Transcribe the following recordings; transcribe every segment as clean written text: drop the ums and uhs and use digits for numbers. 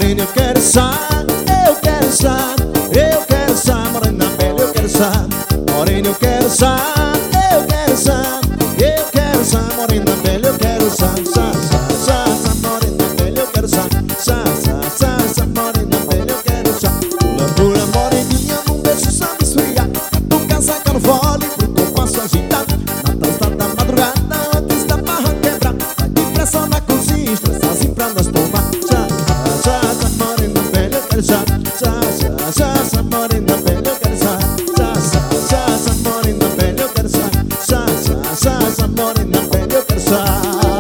Morena, eu quero só, eu quero só, eu quero só, morena velha, eu quero só. Morena, eu quero só, eu quero só, eu quero só, morena velha, eu quero só, morena velha, eu quero só, morena velha, eu quero só. Pula, pula, moreninha, num beijo só me esfriar. Tu casa no fole, pro compasso agitado. Na trança da madrugada, antes da barra quebrar. Vai de pressão na cozinha, estressazinho pra nós tomar. Morena velha, eu quero só, morena velha, eu quero só, morena velha, eu quero só, morena velha, eu quero só.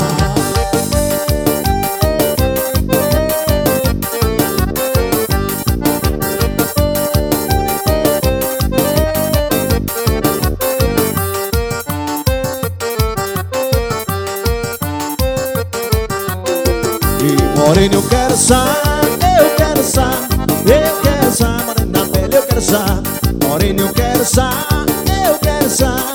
Morena, eu quero só, eu quero só, eu quero só, morena velha, eu quero só. Morena, eu quero só, eu quero só.